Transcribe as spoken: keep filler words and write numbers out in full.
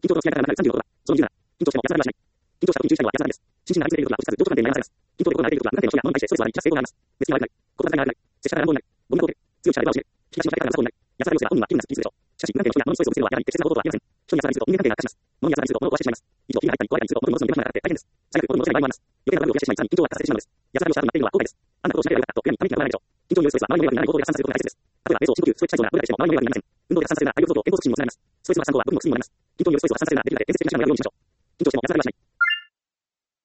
緊張と付き合いながらなるさんじゅうのことは、そのにじゅうなな。緊張しても安らぎはしない。緊張した時に注意したいのは安らぎです。心身が内についている時は、不自然同調感で悩まされます。緊張で行われている時は、無関係の人や物に対してストレスを割り、成功があります。別に悪くない。言葉遣いが悪くない。接し方が乱暴になる。ゴミの強い力で輪を締める。引き出しの使い方が良さそうになる。安らぎをすれば本人は気分がすっきりするでしょう。しかし、無関係の人や物にストレスをぶつけるのはやはり適切な行動とは言えません。人に安らぎすると人間関係が悪化します。物に安らぎすると物を壊してしまいます。以上、火が入ったり、壊れたりすると物に戻すのに手間暇がかかって大変です。最悪、物に戻せない場合もあります。余計な恨みを増やしてしまい、さらに緊張が発生してしまうのです。安らぎをした後になっているのは後悔です。あんなことをしなければよかったと親にため息が止まらないでしょう。緊張によるストレスは周りの迷惑にならない行動で発散することが大切です。例えば、瞑想、深呼吸、ストレッチ体操が無駄でしても周りの迷惑になりません。運動で発散させるなら大量行動と健康促進にもつながります。ストレスの発散後は部分の薬にもなります。緊張によるストレスを発散させるならできるだけ伝説的な手段を用意しましょう。緊張しても安らぎはしない。